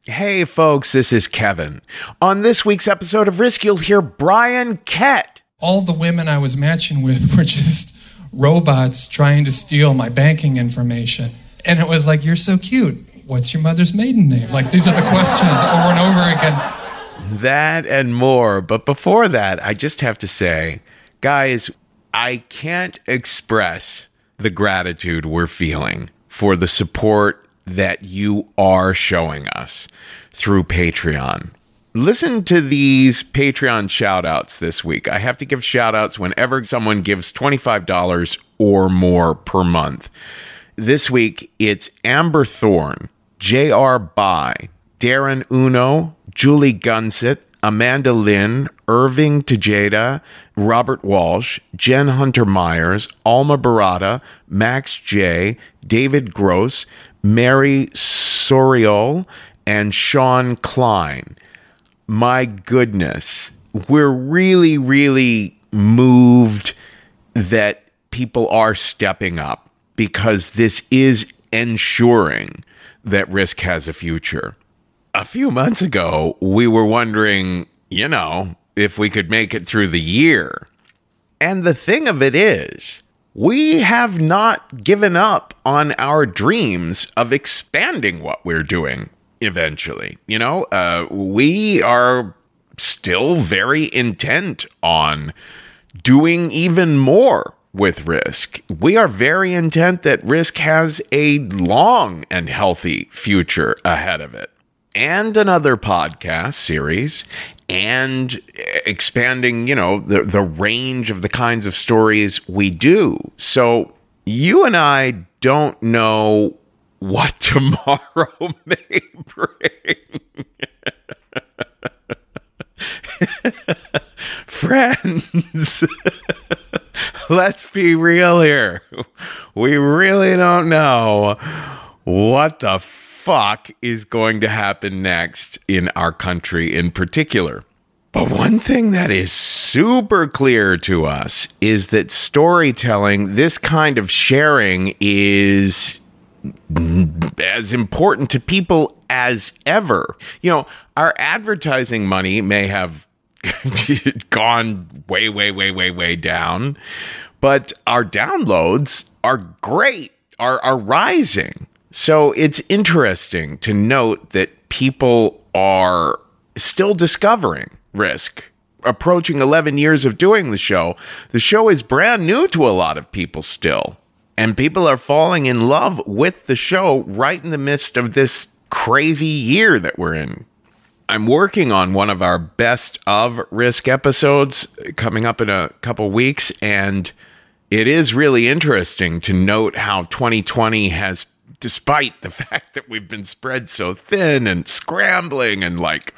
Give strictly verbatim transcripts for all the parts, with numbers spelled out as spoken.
Hey folks, this is Kevin. On this week's episode of Risk, you'll hear Brian Kett. All the women I was matching with were just robots trying to steal my banking information. And it was like, you're so cute. What's your mother's maiden name? Like, these are the questions over and over again. That and more. But before that, I just have to say, guys, I can't express the gratitude we're feeling for the support that you are showing us through Patreon. Listen to these Patreon shout-outs this week. I have to give shout-outs whenever someone gives twenty-five dollars or more per month. This week, it's Amber Thorne, J R. Bai, Darren Uno, Julie Gunsit, Amanda Lynn, Irving Tejeda, Robert Walsh, Jen Hunter-Myers, Alma Barata, Max J, David Gross, Mary Soriol, and Sean Klein. My goodness, we're really, really moved that people are stepping up because this is ensuring that Risk has a future. A few months ago, we were wondering, you know, if we could make it through the year. And the thing of it is, we have not given up on our dreams of expanding what we're doing eventually. You know, uh, we are still very intent on doing even more with Risk. We are very intent that Risk has a long and healthy future ahead of it. And another podcast series, and expanding, you know, the, the range of the kinds of stories we do. So you and I don't know what tomorrow may bring. Friends, let's be real here. We really don't know what the fuck is going to happen next in our country in particular. But one thing that is super clear to us is that storytelling, this kind of sharing, is as important to people as ever. You know, our advertising money may have gone way, way, way, way, way down, but our downloads are great, are, are rising. So it's interesting to note that people are still discovering Risk. Approaching eleven years of doing the show, the show is brand new to a lot of people still. And people are falling in love with the show right in the midst of this crazy year that we're in. I'm working on one of our best of Risk episodes coming up in a couple weeks, and it is really interesting to note how twenty twenty has, despite the fact that we've been spread so thin and scrambling and like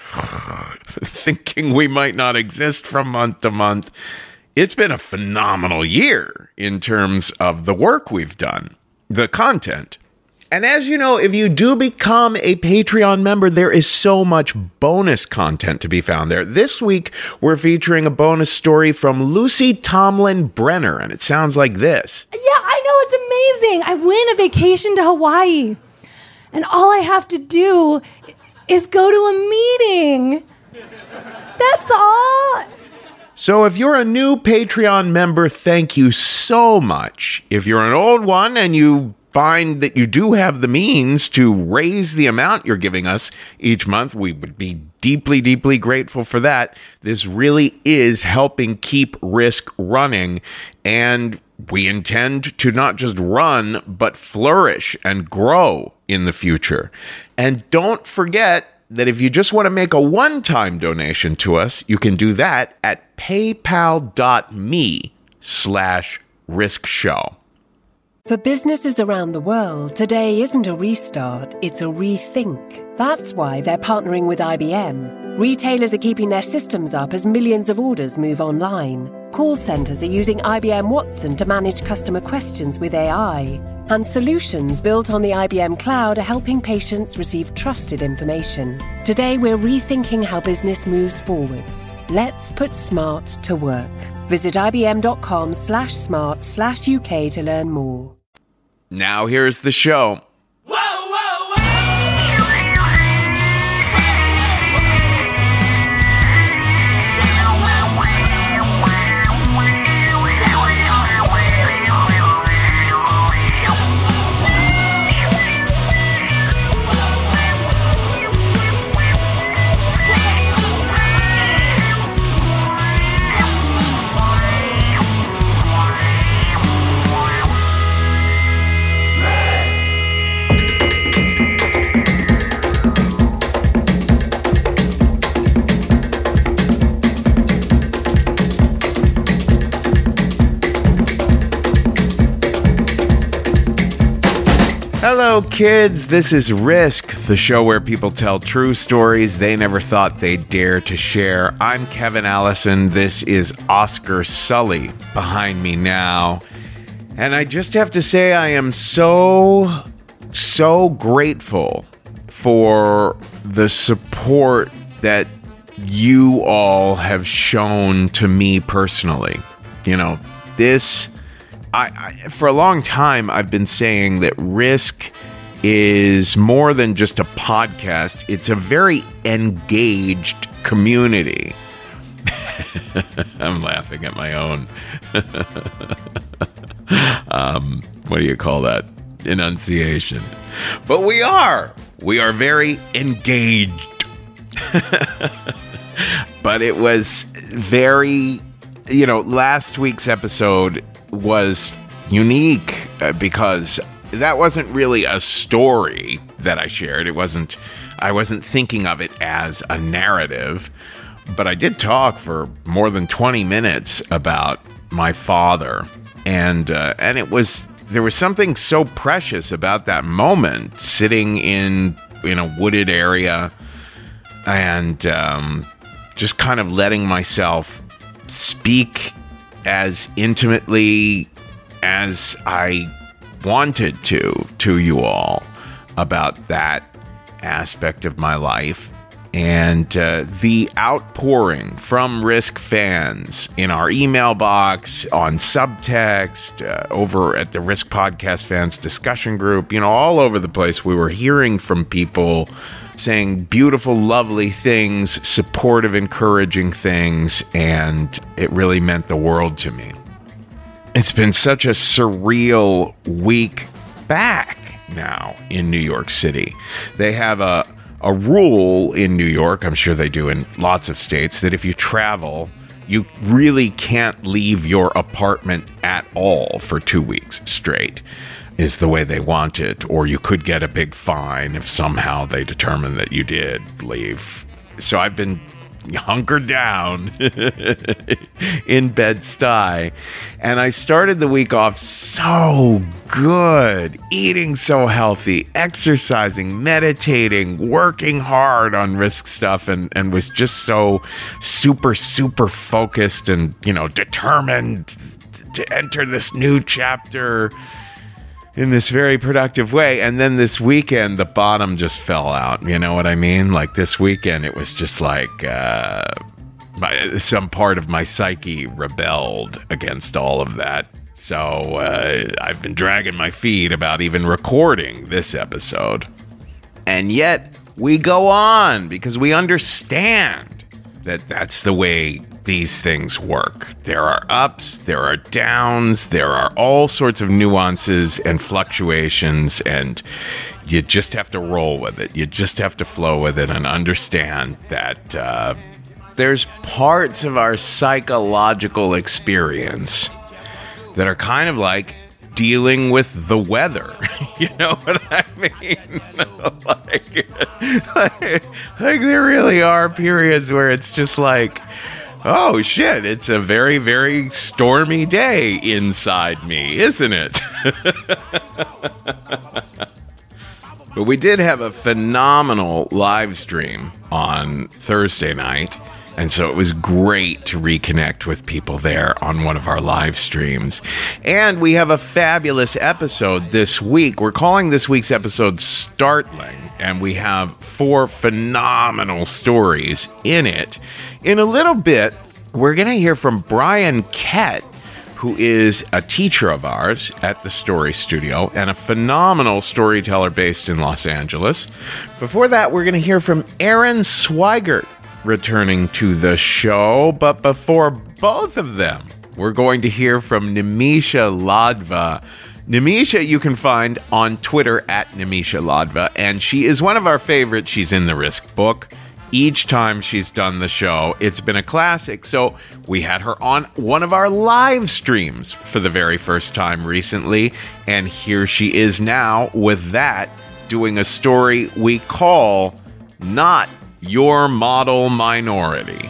thinking we might not exist from month to month, it's been a phenomenal year in terms of the work we've done, the content. And as you know, if you do become a Patreon member, there is so much bonus content to be found there. This week, we're featuring a bonus story from Lucy Tomlin Brenner, and it sounds like this. Yeah, I know, it's amazing. I win a vacation to Hawaii, and all I have to do is go to a meeting. That's all. So if you're a new Patreon member, thank you so much. If you're an old one and you find that you do have the means to raise the amount you're giving us each month, we would be deeply, deeply grateful for that. This really is helping keep Risk running, and we intend to not just run, but flourish and grow in the future. And don't forget that if you just want to make a one-time donation to us, you can do that at paypal.me slash risk show. For businesses around the world, today isn't a restart, it's a rethink. That's why they're partnering with I B M. Retailers are keeping their systems up as millions of orders move online. Call centers are using I B M Watson to manage customer questions with A I. And solutions built on the I B M Cloud are helping patients receive trusted information. Today, we're rethinking how business moves forwards. Let's put smart to work. Visit ibm.com slash smart slash UK to learn more. Now here's the show. Whoa, whoa, whoa! Hello, kids. This is Risk, the show where people tell true stories they never thought they'd dare to share. I'm Kevin Allison. This is Oscar Sully behind me now. And I just have to say I am so, so grateful for the support that you all have shown to me personally. You know, this... I, I, for a long time, I've been saying that Risk is more than just a podcast. It's a very engaged community. I'm laughing at my own. um, what do you call that? Enunciation. But we are. We are very engaged. But it was very, you know, last week's episode was unique uh, because that wasn't really a story that I shared. It wasn't, I wasn't thinking of it as a narrative, but I did talk for more than twenty minutes about my father. And, uh, and it was, there was something so precious about that moment, sitting in, in a wooded area and, um, just kind of letting myself speak as intimately as I wanted to to you all about that aspect of my life. And uh, the outpouring from Risk fans in our email box, on subtext, uh, over at the Risk Podcast Fans discussion group, you know, all over the place, we were hearing from people saying beautiful, lovely things, supportive, encouraging things, and it really meant the world to me. It's been such a surreal week back now in New York City. They have a, a rule in New York, I'm sure they do in lots of states, that if you travel, you really can't leave your apartment at all for two weeks straight. Is the way they want it, or you could get a big fine if somehow they determine that you did leave. So I've been hunkered down in Bed-Stuy, and I started the week off so good, eating so healthy, exercising, meditating, working hard on Risk stuff, and, and was just so super, super focused and, you know, determined to enter this new chapter in this very productive way. And then this weekend, the bottom just fell out. You know what I mean? Like this weekend, it was just like uh, my, some part of my psyche rebelled against all of that. So uh, I've been dragging my feet about even recording this episode. And yet we go on because we understand that that's the way these things work. There are ups, there are downs, there are all sorts of nuances and fluctuations, and you just have to roll with it. You just have to flow with it and understand that uh, there's parts of our psychological experience that are kind of like dealing with the weather. You know what I mean? like, like, like there really are periods where it's just like, oh shit, it's a very, very stormy day inside me, isn't it? But we did have a phenomenal live stream on Thursday night, and so it was great to reconnect with people there on one of our live streams. And we have a fabulous episode this week. We're calling this week's episode Startling, and we have four phenomenal stories in it. In a little bit, we're going to hear from Brian Kett, who is a teacher of ours at the Story Studio and a phenomenal storyteller based in Los Angeles. Before that, we're going to hear from Aaron Swigert, returning to the show. But before both of them, we're going to hear from Nimisha Ladva. Nimisha you can find on Twitter at Nimisha Ladva, and she is one of our favorites. She's in the Risk book. Each time she's done the show, it's been a classic. So we had her on one of our live streams for the very first time recently, and here she is now with that, doing a story we call Not Your Model Minority.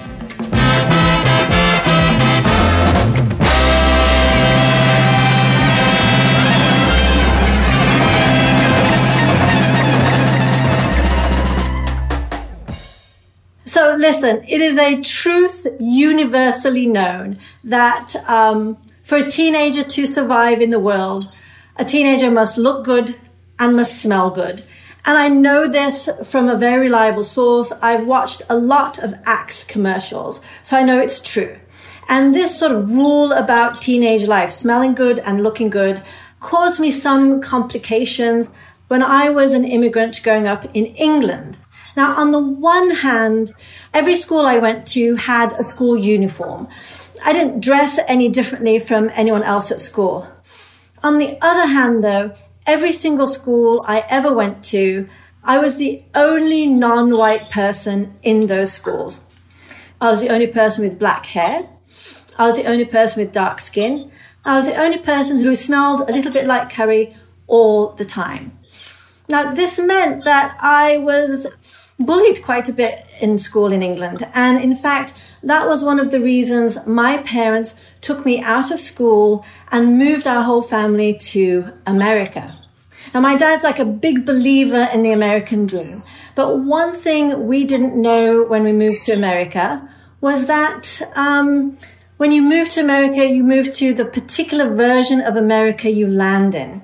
So listen, it is a truth universally known that um, for a teenager to survive in the world, a teenager must look good and must smell good. And I know this from a very reliable source. I've watched a lot of Axe commercials, so I know it's true. And this sort of rule about teenage life, smelling good and looking good, caused me some complications when I was an immigrant growing up in England. Now, on the one hand, every school I went to had a school uniform. I didn't dress any differently from anyone else at school. On the other hand, though, every single school I ever went to, I was the only non-white person in those schools. I was the only person with black hair. I was the only person with dark skin. I was the only person who smelled a little bit like curry all the time. Now, this meant that I was bullied quite a bit in school in England. And in fact, that was one of the reasons my parents took me out of school and moved our whole family to America. Now, my dad's like a big believer in the American dream. But one thing we didn't know when we moved to America was that um, when you move to America, you move to the particular version of America you land in.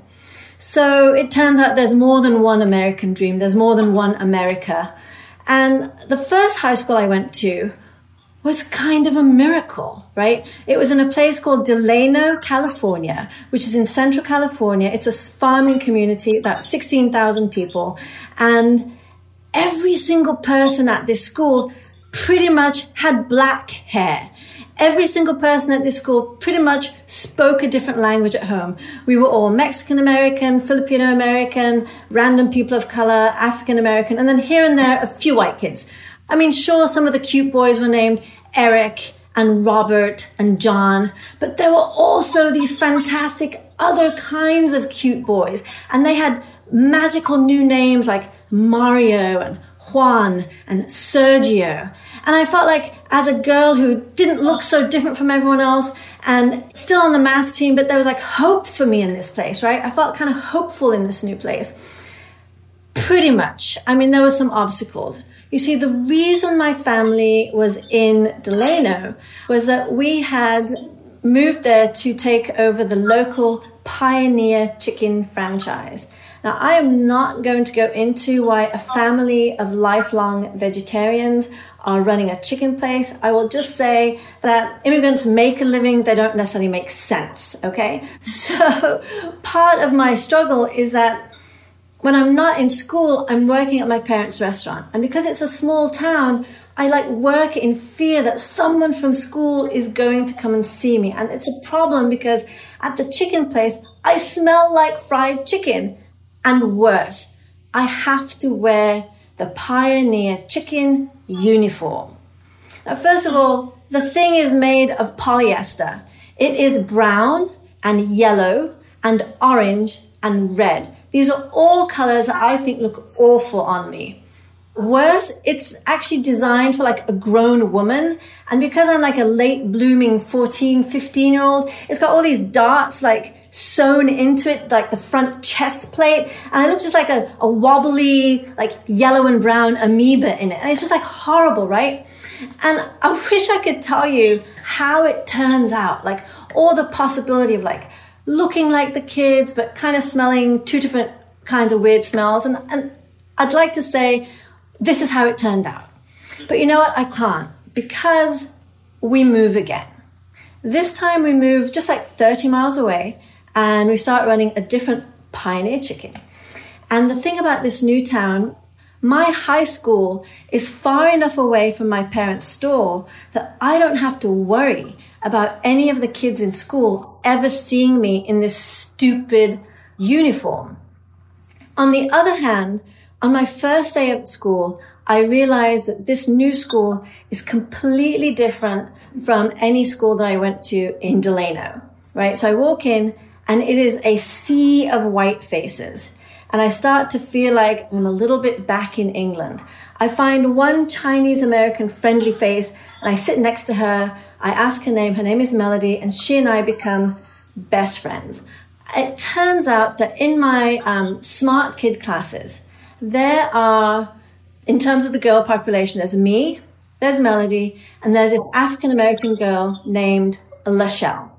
So it turns out there's more than one American dream. There's more than one America. And the first high school I went to was kind of a miracle, right? It was in a place called Delano, California, which is in Central California. It's a farming community, about sixteen thousand people. And every single person at this school pretty much had black hair. Every single person at this school pretty much spoke a different language at home. We were all Mexican-American, Filipino-American, random people of color, African-American, and then here and there, a few white kids. I mean, sure, some of the cute boys were named Eric and Robert and John, but there were also these fantastic other kinds of cute boys, and they had magical new names like Mario and Juan and Sergio. And I felt like as a girl who didn't look so different from everyone else and still on the math team, but there was like hope for me in this place, right? I felt kind of hopeful in this new place. Pretty much. I mean, there were some obstacles. You see, the reason my family was in Delano was that we had moved there to take over the local Pioneer Chicken franchise. Now, I am not going to go into why a family of lifelong vegetarians are running a chicken place. I will just say that immigrants make a living, they don't necessarily make sense, okay? So part of my struggle is that when I'm not in school, I'm working at my parents' restaurant. And because it's a small town, I like work in fear that someone from school is going to come and see me. And it's a problem because at the chicken place, I smell like fried chicken. And worse, I have to wear the Pioneer Chicken uniform. Now, first of all, the thing is made of polyester. It is brown and yellow and orange and red. These are all colors that I think look awful on me. Worse, it's actually designed for like a grown woman. And because I'm like a late blooming fourteen, fifteen year old, it's got all these darts like sewn into it, like the front chest plate. And it looks just like a, a wobbly, like yellow and brown amoeba in it. And it's just like horrible, right? And I wish I could tell you how it turns out, like all the possibility of like looking like the kids, but kind of smelling two different kinds of weird smells. And, and I'd like to say, this is how it turned out. But you know what? I can't, because we move again. This time we move just like thirty miles away and we start running a different Pioneer Chicken. And the thing about this new town, my high school is far enough away from my parents' store that I don't have to worry about any of the kids in school ever seeing me in this stupid uniform. On the other hand, on my first day of school, I realized that this new school is completely different from any school that I went to in Delano, right? So I walk in and it is a sea of white faces. And I start to feel like I'm a little bit back in England. I find one Chinese American friendly face and I sit next to her. I ask her name. Her name is Melody, and she and I become best friends. It turns out that in my um, smart kid classes, there are, in terms of the girl population, there's me, there's Melody, and there's this African-American girl named Lachelle.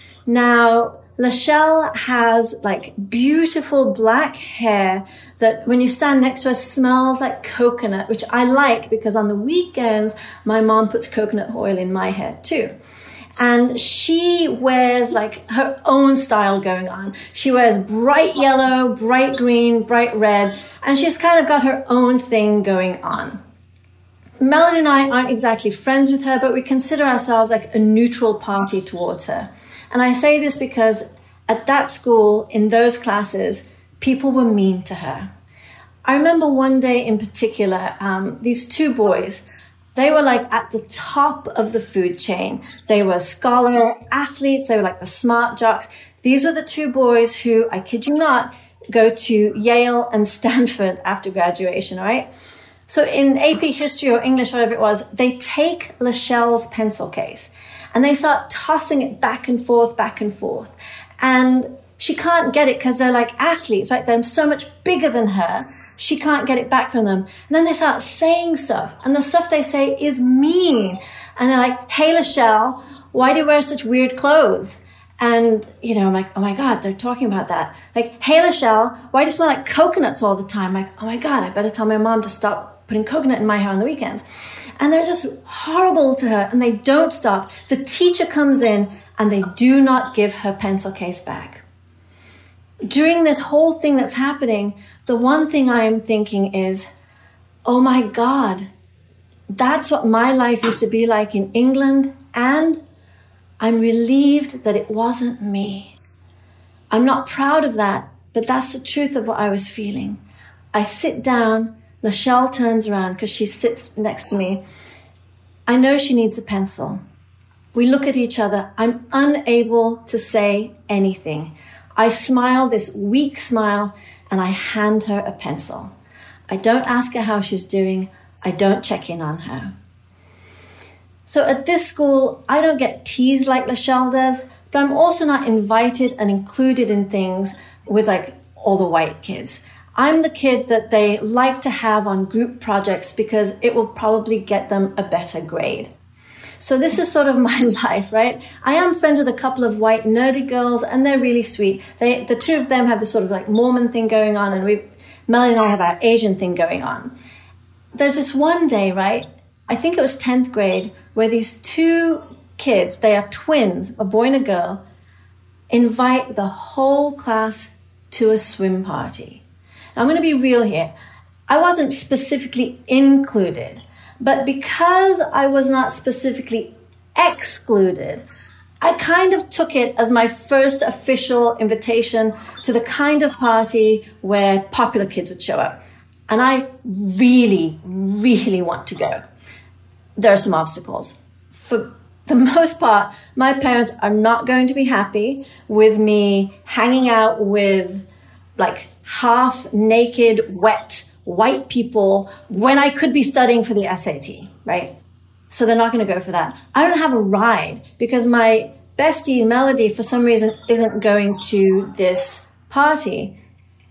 Now, Lachelle has like beautiful black hair that when you stand next to her smells like coconut, which I like because on the weekends, my mom puts coconut oil in my hair too. And she wears like her own style going on. She wears bright yellow, bright green, bright red, and she's kind of got her own thing going on. Melody and I aren't exactly friends with her, but we consider ourselves like a neutral party towards her. And I say this because at that school, in those classes, people were mean to her. I remember one day in particular, um, these two boys, they were like at the top of the food chain. They were scholar athletes. They were like the smart jocks. These were the two boys who, I kid you not, go to Yale and Stanford after graduation, all right? So in A P history or English, whatever it was, they take Lachelle's pencil case and they start tossing it back and forth, back and forth. And she can't get it because they're like athletes, right? They're so much bigger than her. She can't get it back from them. And then they start saying stuff. And the stuff they say is mean. And they're like, hey, Lachelle, why do you wear such weird clothes? And, you know, I'm like, oh my God, they're talking about that. Like, hey, Lachelle, why do you smell like coconuts all the time? I'm like, oh my God, I better tell my mom to stop putting coconut in my hair on the weekends. And they're just horrible to her, and they don't stop. The teacher comes in, and they do not give her pencil case back. During this whole thing that's happening, the one thing I am thinking is, oh my God, that's what my life used to be like in England, and I'm relieved that it wasn't me. I'm not proud of that, but that's the truth of what I was feeling. I sit down, Lachelle turns around because she sits next to me. I know she needs a pencil. We look at each other. I'm unable to say anything. I smile this weak smile and I hand her a pencil. I don't ask her how she's doing. I don't check in on her. So at this school, I don't get teased like Lachelle does, but I'm also not invited and included in things with like all the white kids. I'm the kid that they like to have on group projects because it will probably get them a better grade. So this is sort of my life, right? I am friends with a couple of white nerdy girls and they're really sweet. They, the two of them have this sort of like Mormon thing going on, and we, Melanie and I have our Asian thing going on. There's this one day, right? I think it was tenth grade, where these two kids, they are twins, a boy and a girl, invite the whole class to a swim party. Now, I'm going to be real here. I wasn't specifically included, but because I was not specifically excluded, I kind of took it as my first official invitation to the kind of party where popular kids would show up. And I really, really want to go. There are some obstacles. For the most part, my parents are not going to be happy with me hanging out with like half naked, wet, white people when I could be studying for the S A T, right? So they're not going to go for that. I don't have a ride because my bestie Melody, for some reason, isn't going to this party.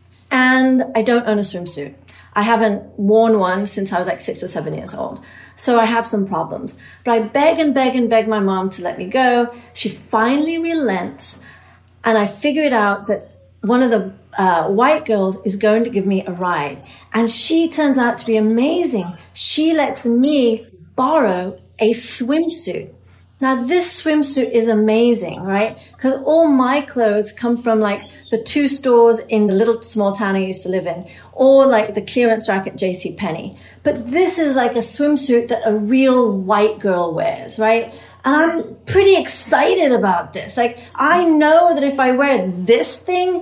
And I don't own a swimsuit. I haven't worn one since I was like six or seven years old. So I have some problems. But I beg and beg and beg my mom to let me go. She finally relents. And I figured out that one of the uh, white girls is going to give me a ride. And she turns out to be amazing. She lets me borrow a swimsuit. Now, this swimsuit is amazing, right? Because all my clothes come from like the two stores in the little small town I used to live in, or like the clearance rack at JCPenney. But this is like a swimsuit that a real white girl wears, right? And I'm pretty excited about this. Like, I know that if I wear this thing,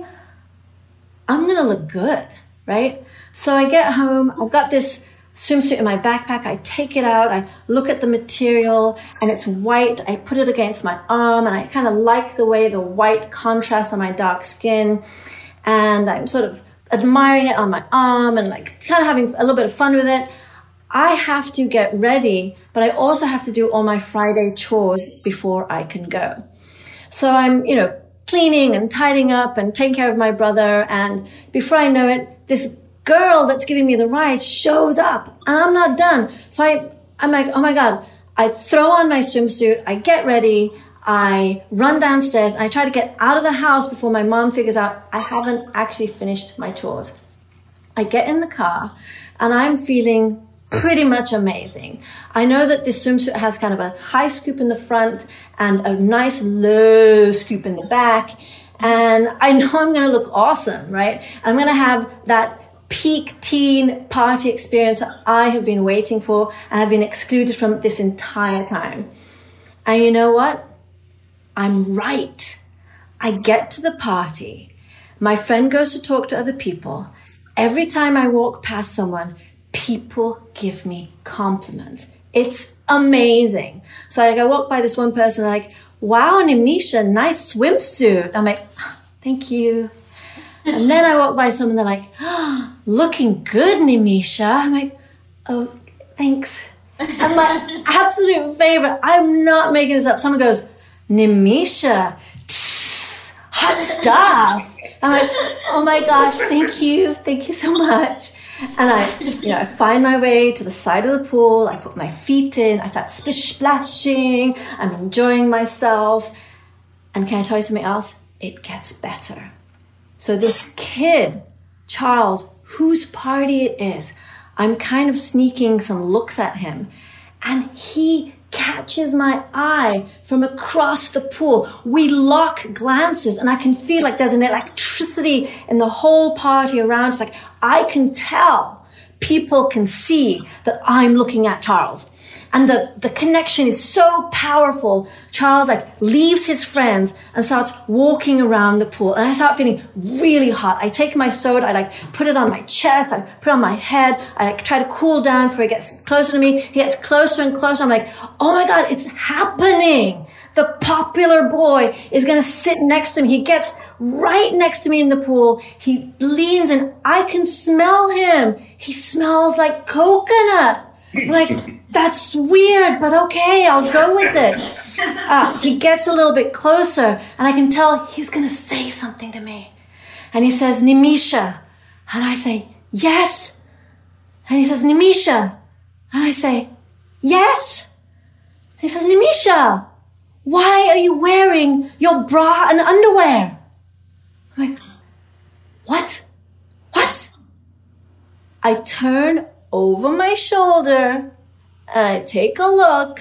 I'm going to look good, right? So I get home, I've got this swimsuit in my backpack. I take it out, I look at the material, and it's white. I put it against my arm, and I kind of like the way the white contrasts on my dark skin. And I'm sort of admiring it on my arm and like kind of having a little bit of fun with it. I have to get ready, but I also have to do all my Friday chores before I can go. So I'm, you know, cleaning and tidying up and taking care of my brother. And before I know it, this girl that's giving me the ride shows up and I'm not done. So I I'm like, oh my God. I throw on my swimsuit. I get ready. I run downstairs. And I try to get out of the house before my mom figures out I haven't actually finished my chores. I get in the car and I'm feeling pretty much amazing. I know that this swimsuit has kind of a high scoop in the front and a nice low scoop in the back. And I know I'm going to look awesome, right? I'm going to have that peak teen party experience that I have been waiting for and have been excluded from this entire time. And you know what? I'm right. I get to the party. My friend goes to talk to other people. Every time I walk past someone, people give me compliments. It's amazing. So like, I walk by this one person, like, wow, Nimisha, nice swimsuit. I'm like, oh, thank you. And then I walk by someone, they're like, oh, looking good, Nimisha. I'm like, oh, thanks. And my absolute favorite, I'm not making this up. Someone goes, Nimisha, tss, hot stuff. I'm like, oh my gosh, thank you. Thank you so much. And I, you know, I find my way to the side of the pool. I put my feet in. I start splish splashing. I'm enjoying myself. And can I tell you something else? It gets better. So this kid, Charles, whose party it is, I'm kind of sneaking some looks at him. And he catches my eye from across the pool. We lock glances and I can feel like there's an electricity in the whole party around. It's like I can tell, people can see that I'm looking at Charles. And the, the connection is so powerful. Charles like leaves his friends and starts walking around the pool. And I start feeling really hot. I take my soda, I like put it on my chest, I put it on my head. I like try to cool down before he gets closer to me. He gets closer and closer. I'm like, oh my God, it's happening. The popular boy is going to sit next to me. He gets right next to me in the pool. He leans and I can smell him. He smells like coconut. I'm like, that's weird, but okay, I'll go with it. Uh, he gets a little bit closer and I can tell he's going to say something to me. And he says, Nimisha. And I say, yes. And he says, Nimisha. And I say, yes. And he says, Nimisha, why are you wearing your bra and underwear? I'm like, what? What? I turn over my shoulder and I take a look,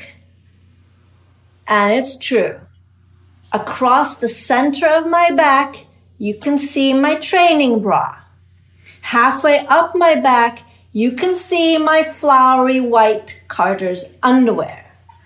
and it's true. Across the center of my back, you can see my training bra. Halfway up my back, you can see my flowery white Carter's underwear.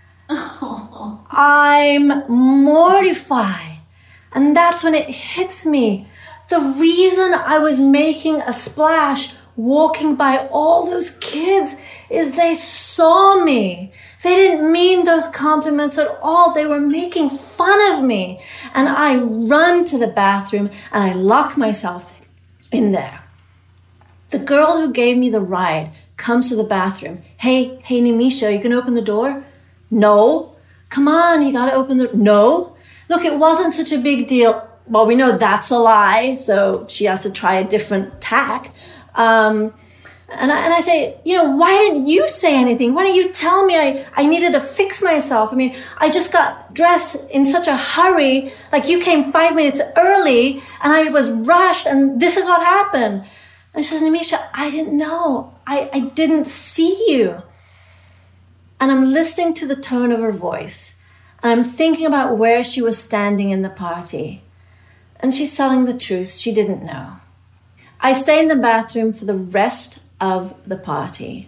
Oh. I'm mortified. And that's when it hits me. The reason I was making a splash walking by all those kids is they saw me. They didn't mean those compliments at all. They were making fun of me. And I run to the bathroom and I lock myself in there. The girl who gave me the ride comes to the bathroom. Hey, hey, Nimisha, you can open the door? No. Come on, you gotta open the... No. Look, it wasn't such a big deal. Well, we know that's a lie, so she has to try a different tact. Um, and I, and I say, you know, why didn't you say anything? Why didn't you tell me I, I needed to fix myself? I mean, I just got dressed in such a hurry. Like you came five minutes early and I was rushed and this is what happened. And she says, Nimisha, I didn't know. I, I didn't see you. And I'm listening to the tone of her voice. And I'm thinking about where she was standing in the party. And she's telling the truth. She didn't know. I stay in the bathroom for the rest of the party.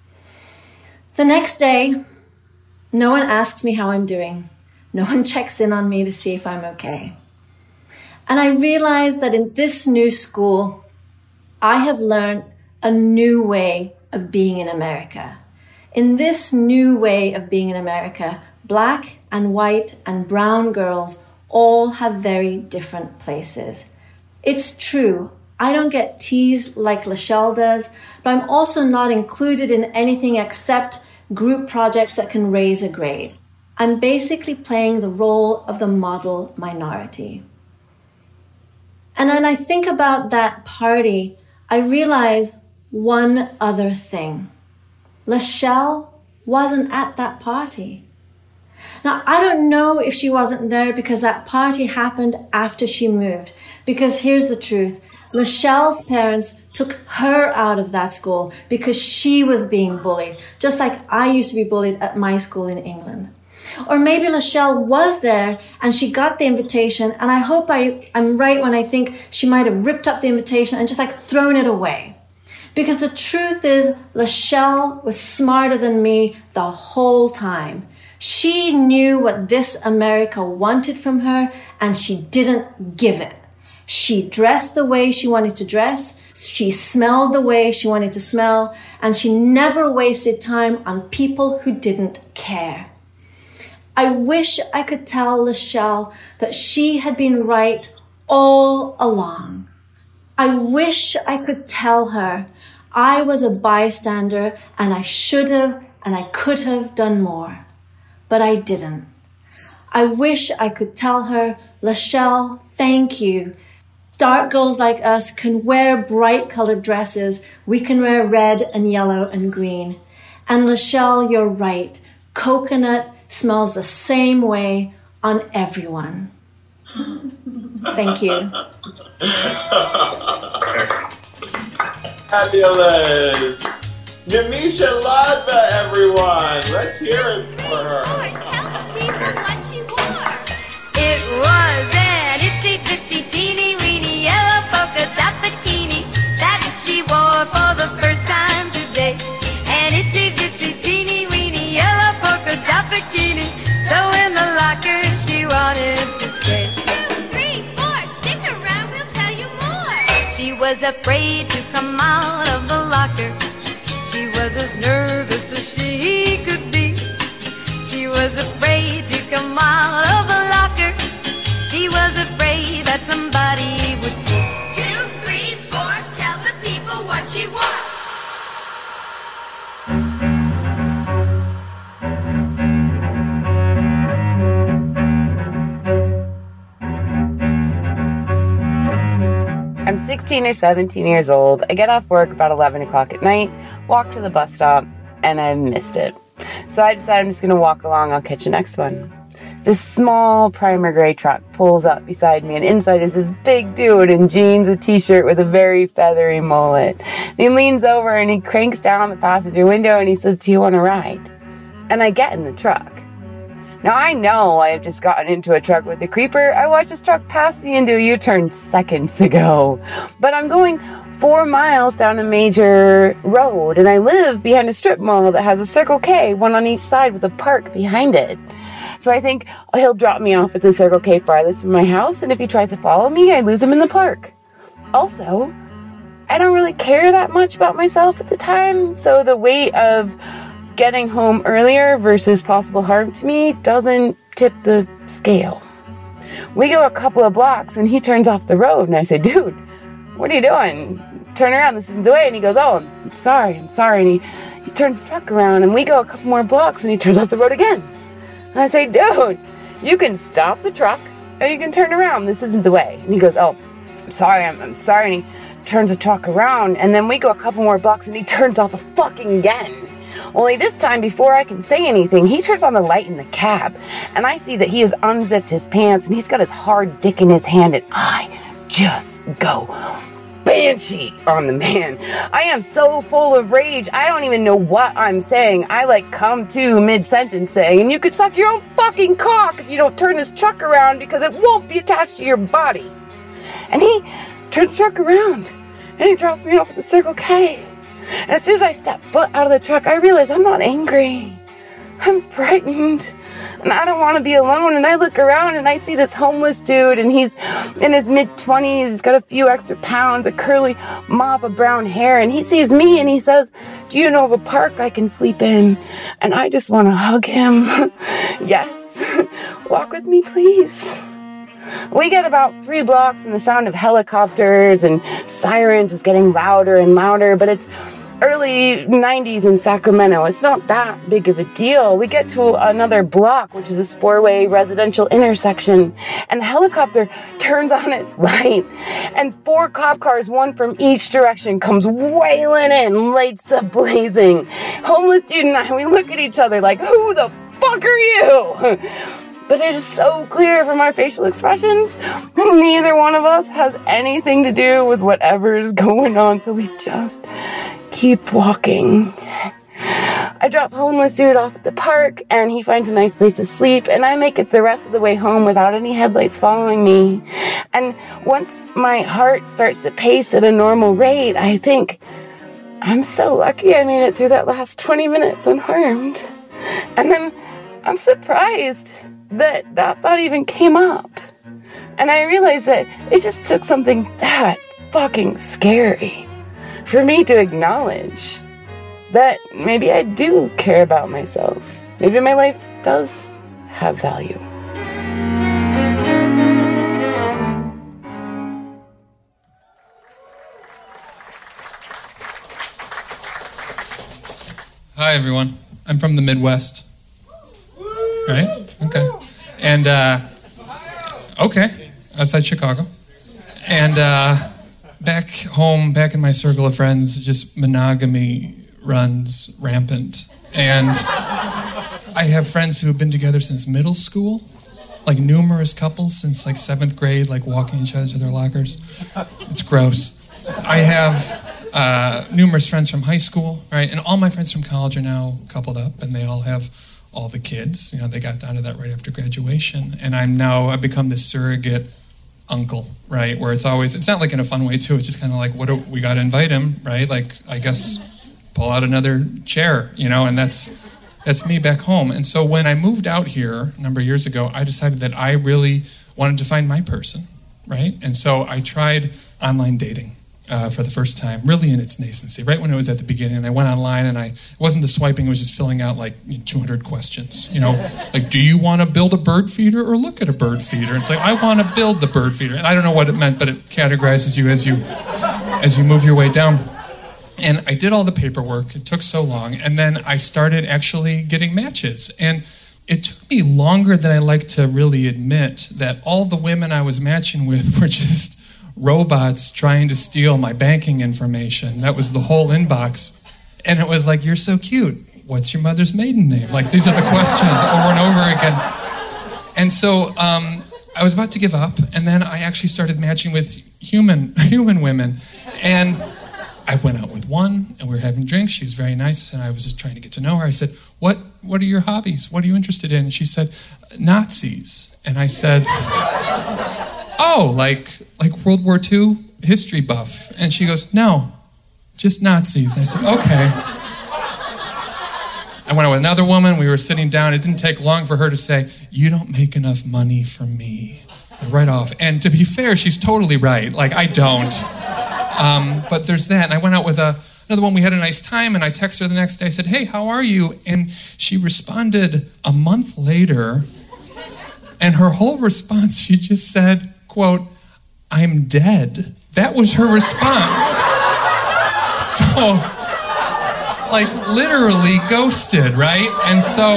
The next day, no one asks me how I'm doing. No one checks in on me to see if I'm okay. And I realize that in this new school, I have learned a new way of being in America. In this new way of being in America, black and white and brown girls all have very different places. It's true, I don't get teased like Lachelle does, but I'm also not included in anything except group projects that can raise a grade. I'm basically playing the role of the model minority. And when I think about that party, I realize one other thing. Lachelle wasn't at that party. Now, I don't know if she wasn't there because that party happened after she moved. Because here's the truth. Lachelle's parents took her out of that school because she was being bullied, just like I used to be bullied at my school in England. Or maybe Lachelle was there and she got the invitation, and I hope I, I'm right when I think she might have ripped up the invitation and just like thrown it away. Because the truth is, Lachelle was smarter than me the whole time. She knew what this America wanted from her, and she didn't give it. She dressed the way she wanted to dress, she smelled the way she wanted to smell, and she never wasted time on people who didn't care. I wish I could tell Lachelle that she had been right all along. I wish I could tell her I was a bystander and I should have and I could have done more. But I didn't. I wish I could tell her, Lachelle, thank you. Dark girls like us can wear bright colored dresses. We can wear red and yellow and green. And Lachelle, you're right. Coconut smells the same way on everyone. Thank you. Fabulous. Namisha Ladva, everyone. Let's hear it for her. Tell the people what she wore. It was an itsy bitsy teeny weeny yellow polka dot bikini that she wore for the first time today. An itsy bitsy teeny weeny yellow polka dot bikini. So in the locker she wanted to stay. Two, three, four, stick around, we'll tell you more. She was afraid to come out of the locker. She was as nervous as she could be. She was afraid to come out of the locker. She was afraid that somebody would see. Two, three, four, tell the people what she wore. I'm sixteen or seventeen years old. I get off work about eleven o'clock at night, walk to the bus stop, and I missed it. So I decided I'm just going to walk along. I'll catch the next one. This small primer gray truck pulls up beside me, and inside is this big dude in jeans, a t-shirt with a very feathery mullet. And he leans over and he cranks down the passenger window and he says, "Do you want to ride?" And I get in the truck. Now, I know I have just gotten into a truck with a creeper. I watched this truck pass me into a U-turn seconds ago. But I'm going four miles down a major road, and I live behind a strip mall that has a Circle K, one on each side with a park behind it. So I think he'll drop me off at the Circle K farthest from my house, and if he tries to follow me, I lose him in the park. Also, I don't really care that much about myself at the time, so the weight of getting home earlier versus possible harm to me doesn't tip the scale. We go a couple of blocks and he turns off the road, and I say, "Dude, what are you doing? Turn around, this is the way." And he goes, "Oh, I'm sorry, I'm sorry." And he, he turns the truck around, and we go a couple more blocks and he turns off the road again. And I say, "Dude, you can stop the truck or you can turn around, this isn't the way." And he goes, "Oh, I'm sorry, I'm, I'm sorry." And he turns the truck around, and then we go a couple more blocks and he turns off the fucking again. Only this time, before I can say anything, he turns on the light in the cab, and I see that he has unzipped his pants, and he's got his hard dick in his hand, and I just go banshee on the man. I am so full of rage, I don't even know what I'm saying. I, like, come to mid-sentence saying, "And you could suck your own fucking cock if you don't turn this truck around, because it won't be attached to your body." And he turns the truck around, and he drops me off at the Circle K. And as soon as I step foot out of the truck, I realize I'm not angry. I'm frightened. And I don't want to be alone. And I look around and I see this homeless dude, and he's in his mid-twenties. He's got a few extra pounds, a curly mop of brown hair. And he sees me and he says, "Do you know of a park I can sleep in?" And I just want to hug him. "Yes. Walk with me, please." We get about three blocks and the sound of helicopters and sirens is getting louder and louder, but it's early nineties in Sacramento. It's not that big of a deal. We get to another block, which is this four-way residential intersection, and the helicopter turns on its light, and four cop cars, one from each direction, comes wailing in, lights up blazing. Homeless dude and I, we look at each other like, who the fuck are you? But it is so clear from our facial expressions, neither one of us has anything to do with whatever is going on, so we just keep walking. I drop homeless dude off at the park, and he finds a nice place to sleep, and I make it the rest of the way home without any headlights following me. And once my heart starts to pace at a normal rate, I think, I'm so lucky I made it through that last twenty minutes unharmed. And then I'm surprised that that thought even came up. And I realized that it just took something that fucking scary for me to acknowledge that maybe I do care about myself. Maybe my life does have value. Hi, everyone. I'm from the Midwest. Right? Okay. And, uh, okay, outside Chicago. And uh, back home, back in my circle of friends, just monogamy runs rampant. And I have friends who have been together since middle school, like numerous couples since like seventh grade, like walking each other to their lockers. It's gross. I have uh, numerous friends from high school, right? And all my friends from college are now coupled up, and they all have all the kids. You know, they got down to that right after graduation. And I'm now, I've become this surrogate uncle, right? Where it's always, it's not like in a fun way too, it's just kind of like, what do we got to invite him, right? Like, I guess, pull out another chair, you know, and that's, that's me back home. And so when I moved out here a number of years ago, I decided that I really wanted to find my person, right? And so I tried online dating. Uh, for the first time, really in its nascency, right when it was at the beginning. And I went online, and I it wasn't the swiping; it was just filling out like you know, two hundred questions. You know, like, do you want to build a bird feeder or look at a bird feeder? And it's like, I want to build the bird feeder. And I don't know what it meant, but it categorizes you as you as you move your way down. And I did all the paperwork. It took so long, and then I started actually getting matches. And it took me longer than I like to really admit that all the women I was matching with were just robots trying to steal my banking information. That was the whole inbox. And it was like, you're so cute. What's your mother's maiden name? Like, these are the questions over and over again. And so um, I was about to give up, and then I actually started matching with human human women. And I went out with one, and we were having drinks. She was very nice, and I was just trying to get to know her. I said, what, what are your hobbies? What are you interested in? And she said, Nazis. And I said, oh, like like World War Two history buff. And she goes, no, just Nazis. And I said, okay. I went out with another woman. We were sitting down. It didn't take long for her to say, you don't make enough money for me. Right off. And to be fair, she's totally right. Like, I don't. Um, but there's that. And I went out with a, another one. We had a nice time. And I texted her the next day. I said, hey, how are you? And she responded a month later. And her whole response, she just said, quote, I'm dead. That was her response. So, like, literally ghosted, right? And so,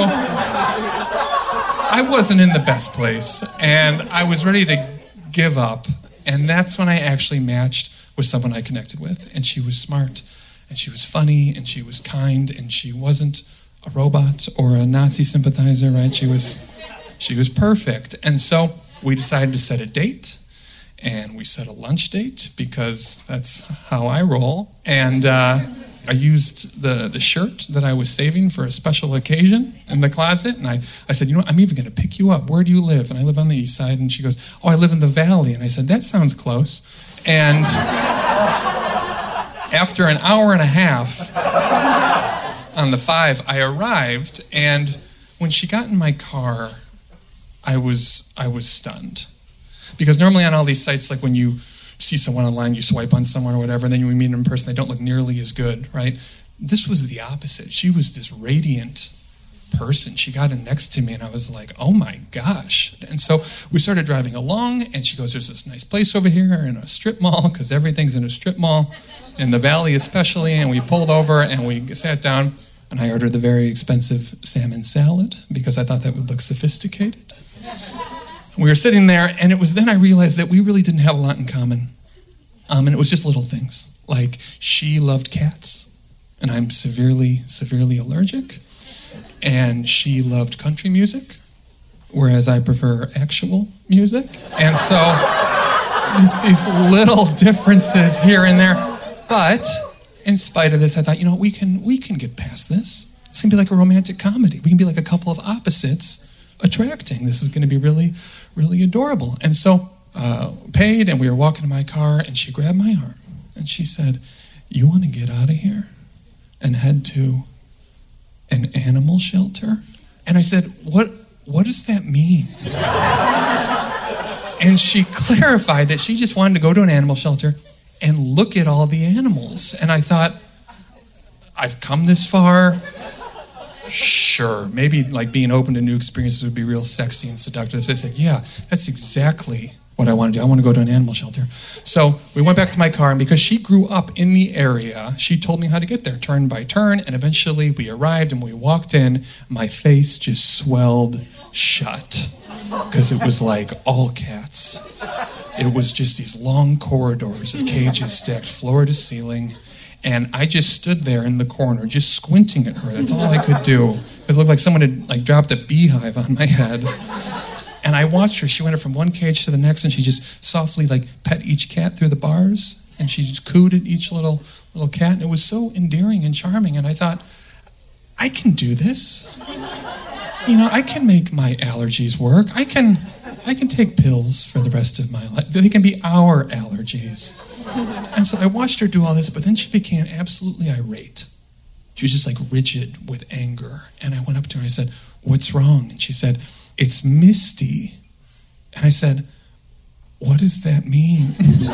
I wasn't in the best place, and I was ready to give up. And that's when I actually matched with someone I connected with. And she was smart, and she was funny, and she was kind, and she wasn't a robot or a Nazi sympathizer, right? She was, she was perfect. And so, we decided to set a date. And we set a lunch date because that's how I roll. And uh, I used the, the shirt that I was saving for a special occasion in the closet. And I, I said, you know what, I'm even going to pick you up. Where do you live? And I live on the east side. And she goes, oh, I live in the valley. And I said, that sounds close. And after an hour and a half on the five, I arrived. And when she got in my car, I was I was stunned. Because normally on all these sites, like when you see someone online, you swipe on someone or whatever, and then you meet them in person, they don't look nearly as good, right? This was the opposite. She was this radiant, person. She got in next to me, and I was like, oh my gosh. And so we started driving along, and she goes, there's this nice place over here in a strip mall, because everything's in a strip mall, in the Valley especially. And we pulled over, and we sat down, and I ordered the very expensive salmon salad, because I thought that would look sophisticated. We were sitting there, and it was then I realized that we really didn't have a lot in common. Um, and it was just little things. Like, she loved cats, and I'm severely, severely allergic. And she loved country music, whereas I prefer actual music. And so, these, these little differences here and there. But, in spite of this, I thought, you know, we can we can get past this. It's going to be like a romantic comedy. We can be like a couple of opposites attracting. This is going to be really, really adorable. And so, uh, paid, and we were walking to my car, and she grabbed my arm, and she said, you want to get out of here and head to an animal shelter? And I said, what what does that mean? And she clarified that she just wanted to go to an animal shelter and look at all the animals. And I thought, I've come this far. Sure, maybe like being open to new experiences would be real sexy and seductive. So I said, yeah, that's exactly what I want to do. I want to go to an animal shelter. So we went back to my car, and because she grew up in the area, she told me how to get there, turn by turn, and eventually we arrived, and we walked in. My face just swelled shut, because it was like all cats. It was just these long corridors of cages stacked floor to ceiling, and I just stood there in the corner, just squinting at her. That's all I could do. It looked like someone had like dropped a beehive on my head. And I watched her. She went from one cage to the next, and she just softly like pet each cat through the bars, and she just cooed at each little little cat. And it was so endearing and charming. And I thought, I can do this. You know, I can make my allergies work. I can, I can take pills for the rest of my life. They can be our allergies. And so I watched her do all this, but then she became absolutely irate. She was just like rigid with anger. And I went up to her and I said, what's wrong? And she said, it's Misty. And I said, what does that mean?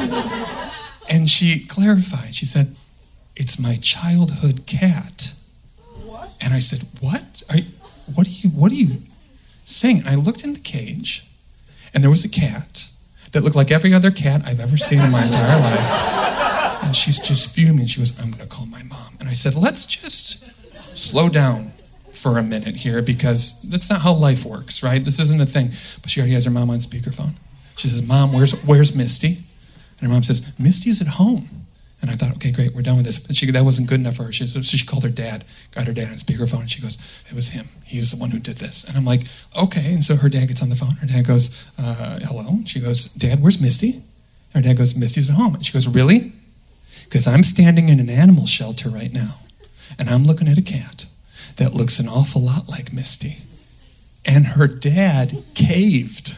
And she clarified. She said, it's my childhood cat. What? And I said, what? Are you, what are you, what are you saying? And I looked in the cage, and there was a cat that looked like every other cat I've ever seen in my entire life. And she's just fuming. She goes, I'm going to call my mom. And I said, let's just slow down for a minute here, because that's not how life works, right? This isn't a thing. But she already has her mom on speakerphone. She says, Mom, where's where's Misty? And her mom says, Misty's at home. And I thought, okay, great, we're done with this. But she, that wasn't good enough for her. She, so she called her dad, got her dad on speakerphone, and she goes, it was him. He's the one who did this. And I'm like, okay. And so her dad gets on the phone. Her dad goes, uh, hello. And she goes, Dad, where's Misty? And her dad goes, Misty's at home. And she goes, really? Because I'm standing in an animal shelter right now, and I'm looking at a cat that looks an awful lot like Misty. And her dad caved.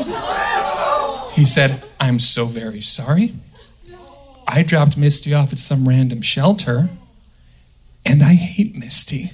He said, I'm so very sorry. I dropped Misty off at some random shelter, and I hate Misty.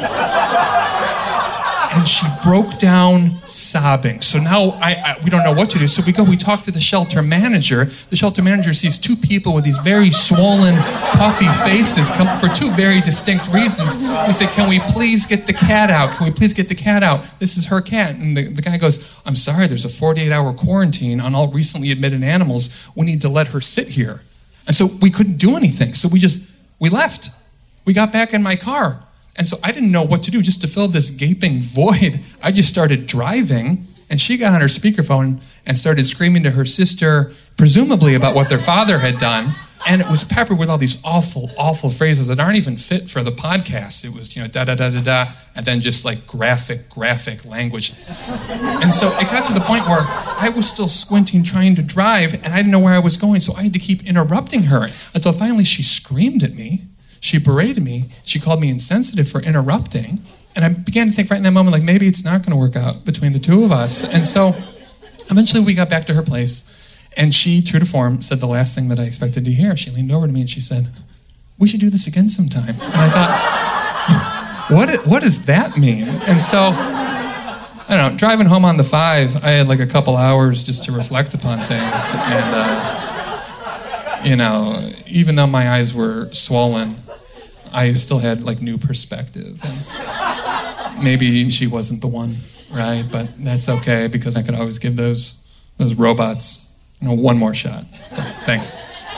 And she broke down sobbing. So now I, I we don't know what to do. So we go, we talk to the shelter manager. The shelter manager sees two people with these very swollen, puffy faces come for two very distinct reasons. We say, can we please get the cat out? Can we please get the cat out? This is her cat. And the, the guy goes, I'm sorry, there's a forty-eight hour quarantine on all recently admitted animals. We need to let her sit here. And so we couldn't do anything. So we just, we left. We got back in my car. And so I didn't know what to do. Just to fill this gaping void, I just started driving, and she got on her speakerphone and started screaming to her sister, presumably about what their father had done. And it was peppered with all these awful, awful phrases that aren't even fit for the podcast. It was, you know, da-da-da-da-da, and then just like graphic, graphic language. And so it got to the point where I was still squinting trying to drive, and I didn't know where I was going, so I had to keep interrupting her until finally she screamed at me. She berated me. She called me insensitive for interrupting. And I began to think right in that moment, like, maybe it's not going to work out between the two of us. And so eventually we got back to her place, and she, true to form, said the last thing that I expected to hear. She leaned over to me and she said, we should do this again sometime. And I thought, what, what does that mean? And so, I don't know, driving home on the five, I had like a couple hours just to reflect upon things. And, uh, you know, even though my eyes were swollen, I still had like new perspective. And maybe she wasn't the one, right? But that's okay because I could always give those those robots, you know, one more shot. But thanks.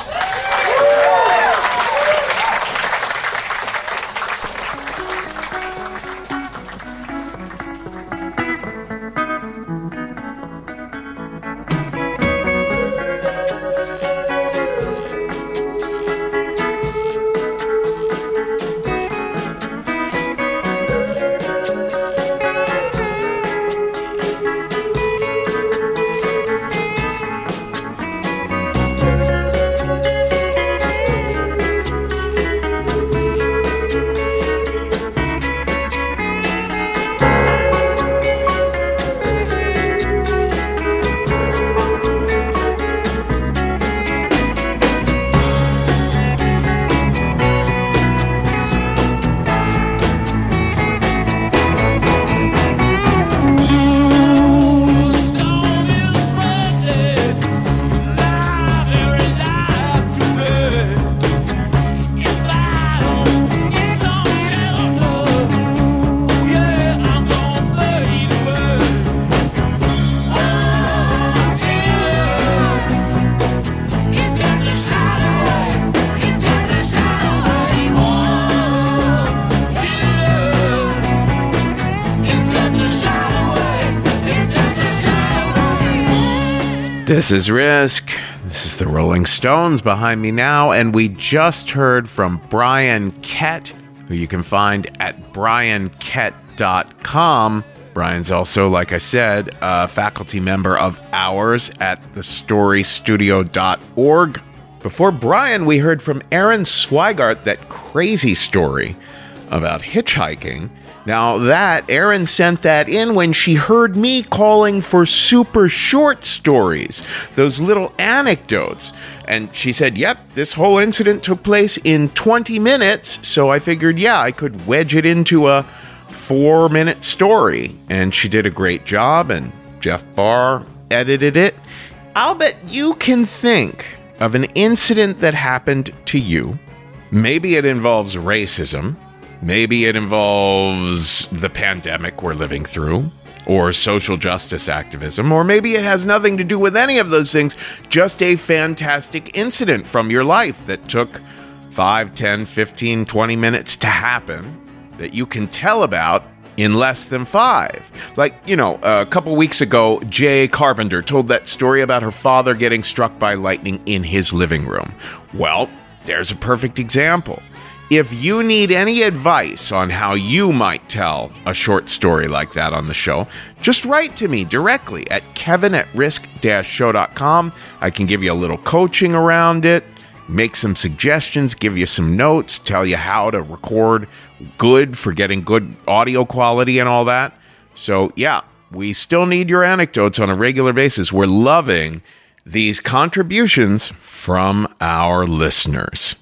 This is Risk. This is the Rolling Stones behind me now, and we just heard from Brian Kett, who you can find at brian kett dot com. Brian's also, like I said, a faculty member of ours at the story studio dot org. Before Brian, we heard from Aaron Swigart, that crazy story about hitchhiking. Now that, Erin sent that in when she heard me calling for super short stories, those little anecdotes. And she said, yep, this whole incident took place in twenty minutes, so I figured, yeah, I could wedge it into a four-minute story. And she did a great job, and Jeff Barr edited it. I'll bet you can think of an incident that happened to you. Maybe it involves racism. Maybe it involves the pandemic we're living through, or social justice activism, or maybe it has nothing to do with any of those things, just a fantastic incident from your life that took five, ten, fifteen, twenty minutes to happen that you can tell about in less than five. Like, you know, a couple weeks ago, Jay Carpenter told that story about her father getting struck by lightning in his living room. Well, there's a perfect example. If you need any advice on how you might tell a short story like that on the show, just write to me directly at kevin at risk dash show dot com. I can give you a little coaching around it, make some suggestions, give you some notes, tell you how to record good for getting good audio quality and all that. So, yeah, we still need your anecdotes on a regular basis. We're loving these contributions from our listeners.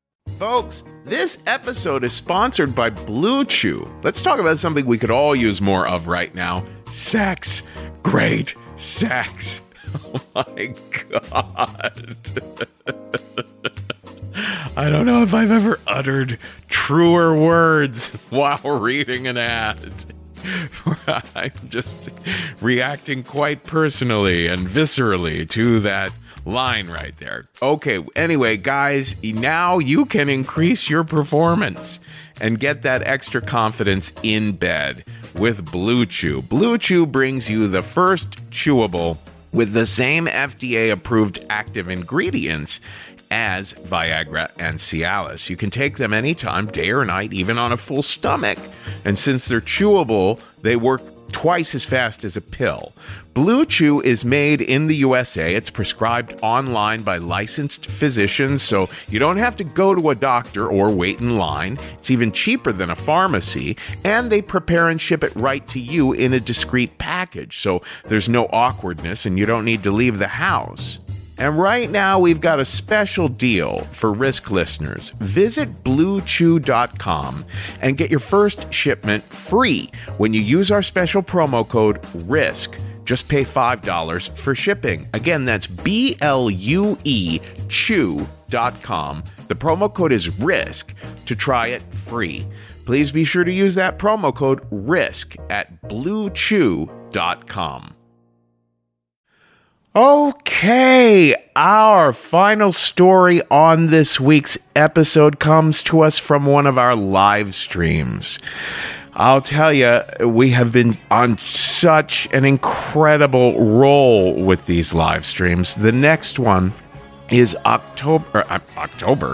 Folks, this episode is sponsored by Blue Chew. Let's talk about something we could all use more of right now. Sex. Great sex. Oh my God. I don't know if I've ever uttered truer words while reading an ad. I'm just reacting quite personally and viscerally to that line right there. Okay, anyway, guys, now you can increase your performance and get that extra confidence in bed with Blue Chew. Blue Chew brings you the first chewable with the same F D A-approved active ingredients as Viagra and Cialis. You can take them anytime, day or night, even on a full stomach. And since they're chewable, they work twice as fast as a pill. Blue Chew is made in the U S A. It's prescribed online by licensed physicians, so you don't have to go to a doctor or wait in line. It's even cheaper than a pharmacy, and they prepare and ship it right to you in a discreet package, so there's no awkwardness and you don't need to leave the house. And right now, we've got a special deal for Risk listeners. Visit blue chew dot com and get your first shipment free when you use our special promo code RISK. Just pay five dollars for shipping. Again, that's B L U E chew dot com. The promo code is RISK to try it free. please be sure to use that promo code RISK at blue chew dot com. Okay, our final story on this week's episode comes to us from one of our live streams. I'll tell you, we have been on such an incredible roll with these live streams. The next one is October, uh, October,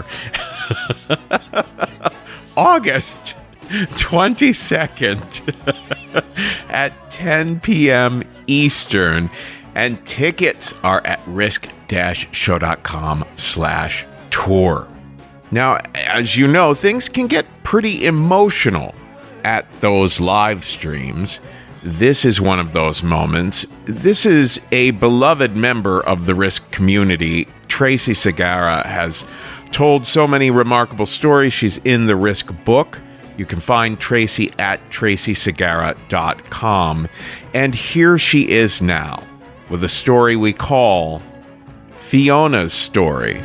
August twenty-second at ten p.m. Eastern. And tickets are at risk-show.com slash tour. Now, as you know, things can get pretty emotional at those live streams. This is one of those moments. This is a beloved member of the Risk community. Tracy Segarra has told so many remarkable stories. She's in the Risk book. You can find Tracy at tracy segarra dot com. And here she is now, with a story we call Fiona's Story.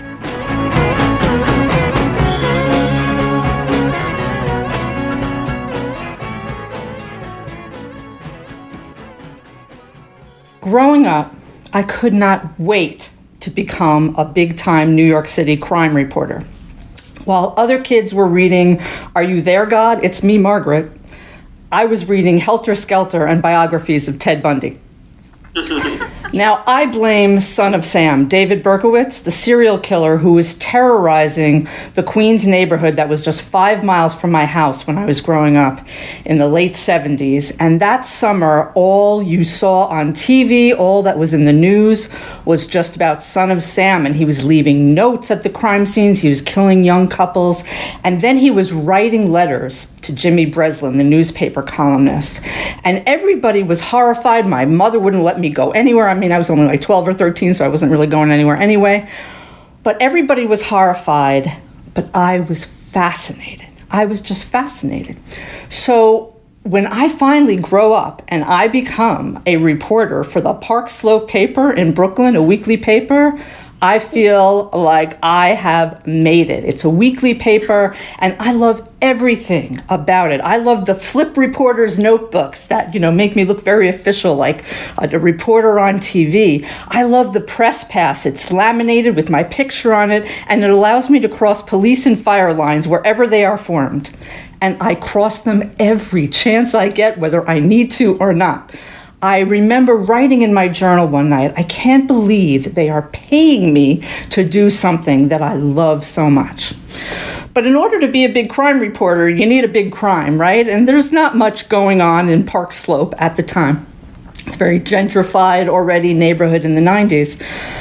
Growing up, I could not wait to become a big-time New York City crime reporter. While other kids were reading Are You There, God? It's Me, Margaret, I was reading Helter Skelter and biographies of Ted Bundy. Now, I blame Son of Sam, David Berkowitz, the serial killer who was terrorizing the Queens neighborhood that was just five miles from my house when I was growing up in the late seventies. And that summer, all you saw on T V, all that was in the news, was just about Son of Sam. And he was leaving notes at the crime scenes. He was killing young couples. And then he was writing letters to Jimmy Breslin, the newspaper columnist. And everybody was horrified. My mother wouldn't let me go anywhere. I mean, I was only like twelve or thirteen, so I wasn't really going anywhere anyway. But everybody was horrified, but I was fascinated. I was just fascinated. So when I finally grow up and I become a reporter for the Park Slope paper in Brooklyn, a weekly paper, I feel like I have made it. It's a weekly paper, and I love everything about it. I love the flip reporters' notebooks that, you know, make me look very official, like a reporter on T V. I love the press pass. It's laminated with my picture on it, and it allows me to cross police and fire lines wherever they are formed. And I cross them every chance I get, whether I need to or not. I remember writing in my journal one night, I can't believe they are paying me to do something that I love so much. But in order to be a big crime reporter, you need a big crime, right? And there's not much going on in Park Slope at the time. It's a very gentrified already neighborhood in the nineties.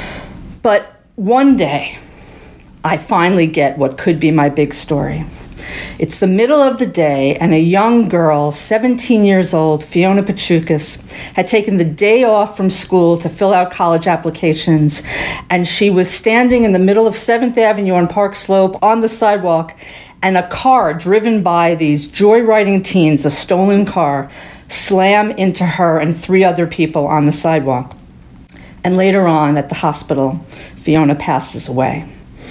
But one day, I finally get what could be my big story. It's the middle of the day, and a young girl, seventeen years old, Fiona Pachukas, had taken the day off from school to fill out college applications, and she was standing in the middle of seventh Avenue on Park Slope on the sidewalk, and a car driven by these joyriding teens, a stolen car, slammed into her and three other people on the sidewalk. And later on at the hospital, Fiona passes away.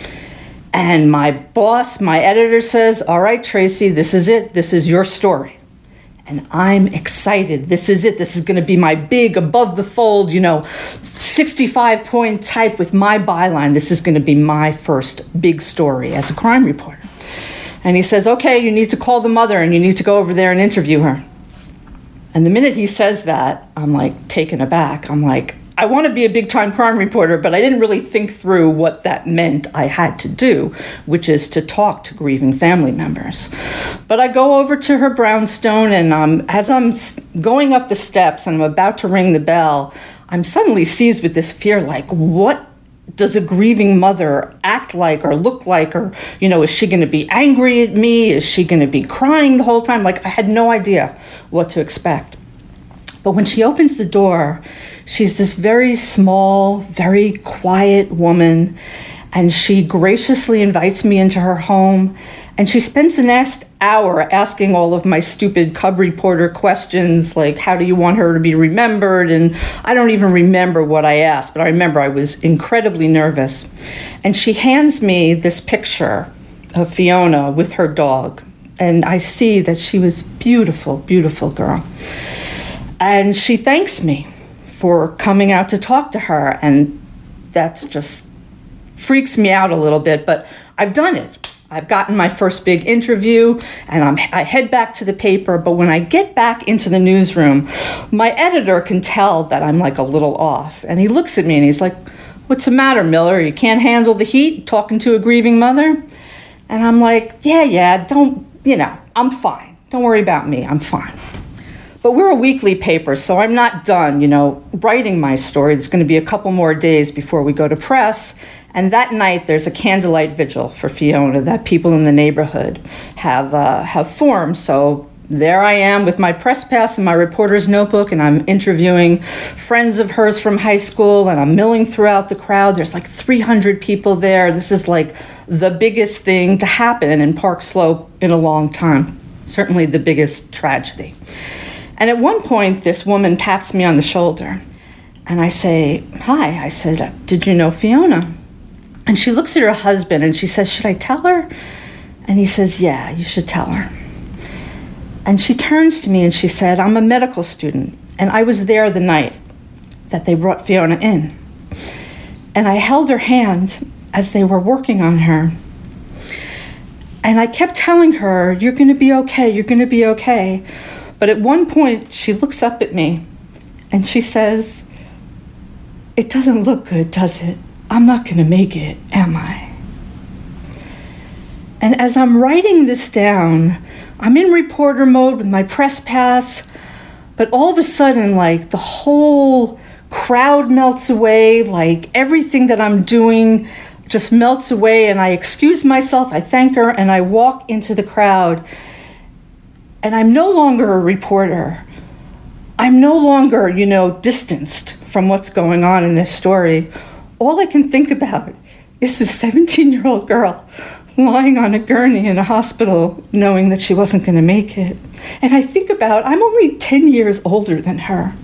And my boss, my editor says, all right, Tracy, this is it. This is your story. And I'm excited. This is it. This is going to be my big, above the fold, you know, sixty-five point type with my byline. This is going to be my first big story as a crime reporter. And he says, okay, you need to call the mother and you need to go over there and interview her. And the minute he says that, I'm like taken aback. I'm like, I want to be a big-time crime reporter, but I didn't really think through what that meant I had to do, which is to talk to grieving family members. But I go over to her brownstone, and um, as I'm going up the steps and I'm about to ring the bell, I'm suddenly seized with this fear, like, what does a grieving mother act like or look like? Or, you know, is she going to be angry at me? Is she going to be crying the whole time? Like, I had no idea what to expect. But when she opens the door, she's this very small, very quiet woman, and she graciously invites me into her home, and she spends the next hour asking all of my stupid cub reporter questions, like, how do you want her to be remembered? And I don't even remember what I asked, but I remember I was incredibly nervous. And she hands me this picture of Fiona with her dog. and I see that she was beautiful, beautiful girl. And she thanks me for coming out to talk to her, and that just freaks me out a little bit, but I've done it. I've gotten my first big interview, and I'm, I head back to the paper, but when I get back into the newsroom, my editor can tell that I'm like a little off, and he looks at me and he's like, "What's the matter, Miller? You can't handle the heat talking to a grieving mother?" And I'm like, yeah, yeah, don't, you know, I'm fine. Don't worry about me, I'm fine. But we're a weekly paper, so I'm not done, you know, writing my story. There's going to be a couple more days before we go to press. And that night, there's a candlelight vigil for Fiona that people in the neighborhood have uh, have formed. So there I am with my press pass and my reporter's notebook, and I'm interviewing friends of hers from high school, and I'm milling throughout the crowd. There's like three hundred people there. This is like the biggest thing to happen in Park Slope in a long time. Certainly the biggest tragedy. And at one point, this woman taps me on the shoulder, and I say, "Hi," I said, "Did you know Fiona?" And she looks at her husband and she says, "Should I tell her?" And he says, "Yeah, you should tell her." And she turns to me and she said, "I'm a medical student, and I was there the night that they brought Fiona in. And I held her hand as they were working on her. And I kept telling her, 'You're going to be okay, you're going to be okay.' But at one point, she looks up at me and she says, 'It doesn't look good, does it? I'm not going to make it, am I?' And as I'm writing this down, I'm in reporter mode with my press pass, but all of a sudden, like, the whole crowd melts away, like everything that I'm doing just melts away, and I excuse myself, I thank her, and I walk into the crowd. And I'm no longer a reporter. I'm no longer, you know, distanced from what's going on in this story. All I can think about is this seventeen-year-old girl lying on a gurney in a hospital knowing that she wasn't going to make it. And I think about, I'm only ten years older than her.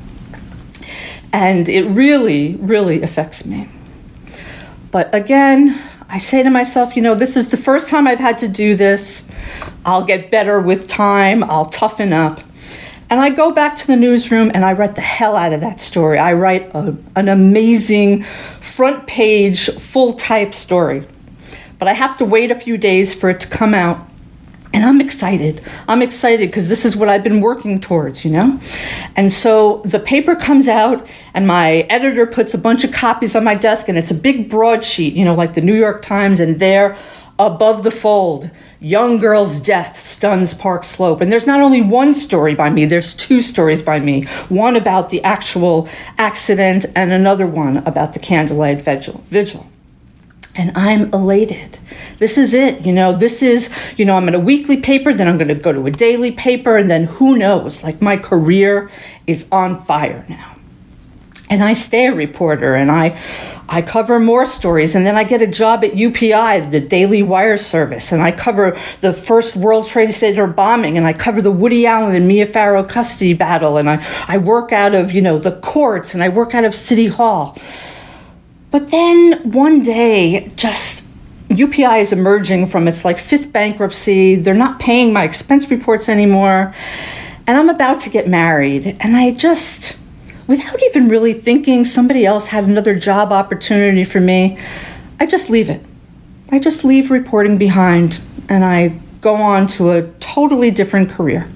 And it really, really affects me. But again, I say to myself, you know, this is the first time I've had to do this. I'll get better with time. I'll toughen up. And I go back to the newsroom and I write the hell out of that story. I write a, an amazing front page, full type story. But I have to wait a few days for it to come out. And I'm excited. I'm excited because this is what I've been working towards, you know? And so the paper comes out and my editor puts a bunch of copies on my desk, and it's a big broadsheet, you know, like the New York Times, and there above the fold, "Young girl's death stuns Park Slope." And there's not only one story by me, there's two stories by me. One about the actual accident and another one about the candlelight vigil. vigil. And I'm elated. This is it, you know, this is, you know, I'm in a weekly paper, then I'm going to go to a daily paper, and then who knows, like my career is on fire now. And I stay a reporter, and I I cover more stories, and then I get a job at U P I, the Daily Wire Service, and I cover the first World Trade Center bombing, and I cover the Woody Allen and Mia Farrow custody battle, and I, I work out of, you know, the courts, and I work out of City Hall. But then one day, just U P I is emerging from its like fifth bankruptcy. They're not paying my expense reports anymore. And I'm about to get married. And I just, without even really thinking somebody else had another job opportunity for me, I just leave it. I just leave reporting behind and I go on to a totally different career.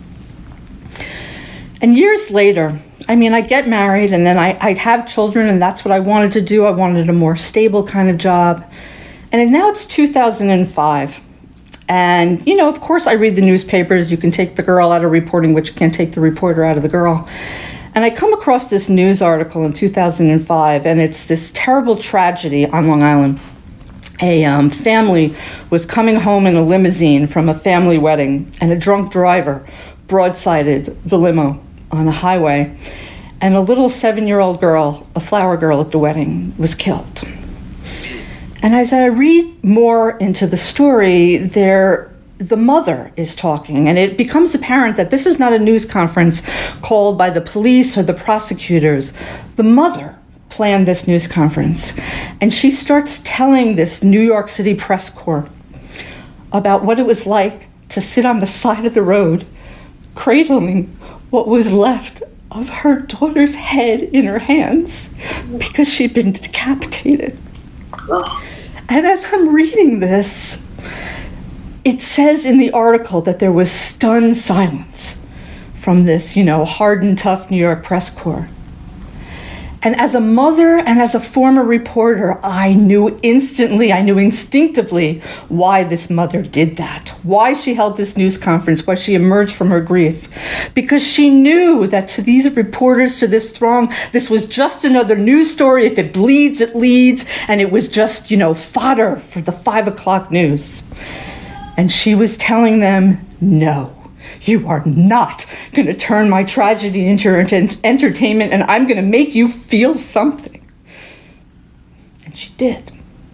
And years later, I mean, I get married and then I, I'd have children, and that's what I wanted to do. I wanted a more stable kind of job. And now it's two thousand five. And, you know, of course I read the newspapers. You can take the girl out of reporting, but you can't take the reporter out of the girl. And I come across this news article in two thousand five, and it's this terrible tragedy on Long Island. A um, family was coming home in a limousine from a family wedding, and a drunk driver broadsided the limo on a highway, and a little seven-year-old girl, a flower girl at the wedding, was killed. And as I read more into the story, there, the mother is talking, and it becomes apparent that this is not a news conference called by the police or the prosecutors. The mother planned this news conference, and she starts telling this New York City press corps about what it was like to sit on the side of the road, cradling what was left of her daughter's head in her hands because she'd been decapitated. And as I'm reading this, it says in the article that there was stunned silence from this, you know, hard and tough New York press corps. And as a mother and as a former reporter, I knew instantly, I knew instinctively why this mother did that, why she held this news conference, why she emerged from her grief. Because she knew that to these reporters, to this throng, this was just another news story. If it bleeds, it leads. And it was just, you know, fodder for the five o'clock news. And she was telling them, no. You are not going to turn my tragedy into ent- entertainment, and I'm going to make you feel something. And she did.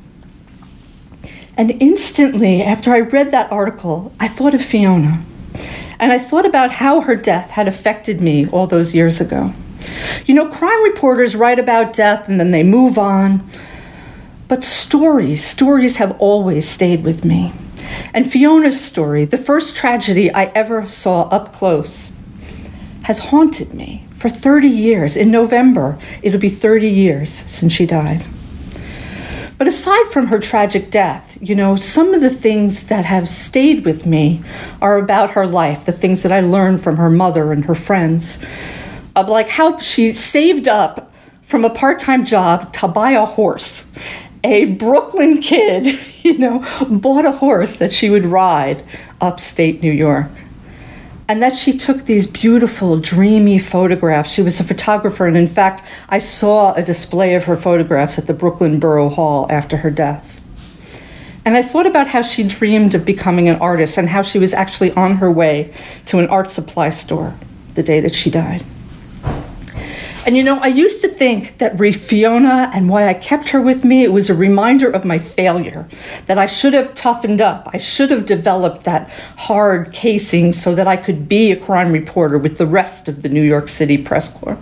And instantly, after I read that article, I thought of Fiona. And I thought about how her death had affected me all those years ago. You know, crime reporters write about death and then they move on. But stories, stories have always stayed with me. And Fiona's story, the first tragedy I ever saw up close, has haunted me for thirty years. In November, it'll be thirty years since she died. But aside from her tragic death, you know, some of the things that have stayed with me are about her life, the things that I learned from her mother and her friends, of like how she saved up from a part-time job to buy a horse. A Brooklyn kid, you know, bought a horse that she would ride upstate New York. And that she took these beautiful, dreamy photographs. She was a photographer, and in fact, I saw a display of her photographs at the Brooklyn Borough Hall after her death. And I thought about how she dreamed of becoming an artist and how she was actually on her way to an art supply store the day that she died. And you know, I used to think that Fiona and why I kept her with me, it was a reminder of my failure, that I should have toughened up. I should have developed that hard casing so that I could be a crime reporter with the rest of the New York City press corps.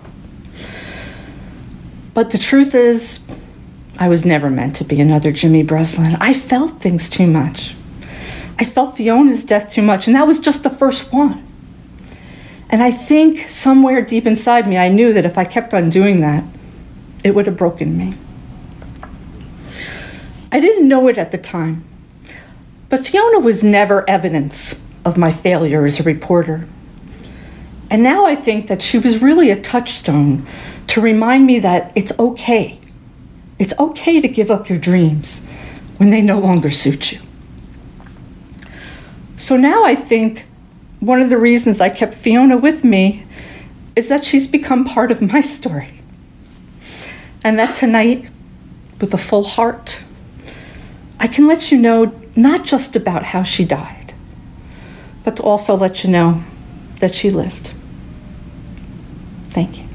But the truth is, I was never meant to be another Jimmy Breslin. I felt things too much. I felt Fiona's death too much, and that was just the first one. And I think somewhere deep inside me, I knew that if I kept on doing that, it would have broken me. I didn't know it at the time, but Fiona was never evidence of my failure as a reporter. And now I think that she was really a touchstone to remind me that it's okay. It's okay to give up your dreams when they no longer suit you. So now I think one of the reasons I kept Fiona with me is that she's become part of my story. And that tonight, with a full heart, I can let you know not just about how she died, but to also let you know that she lived. Thank you.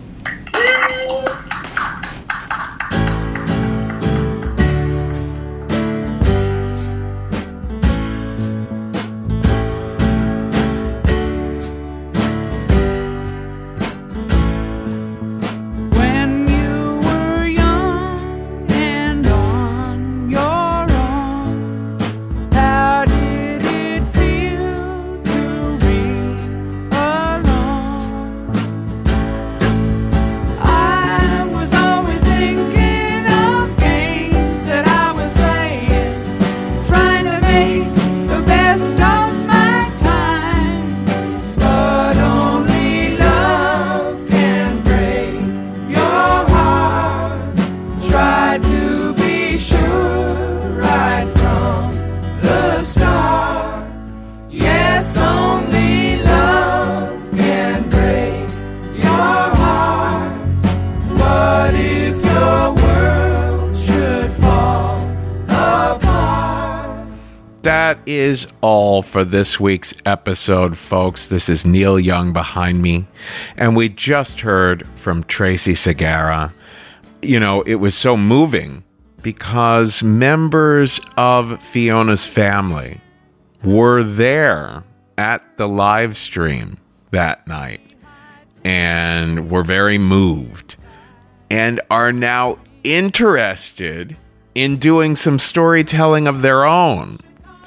That is all for this week's episode, folks. This is Neil Young behind me, and we just heard from Tracy Segarra. You know, it was so moving because members of Fiona's family were there at the live stream that night and were very moved and are now interested in doing some storytelling of their own.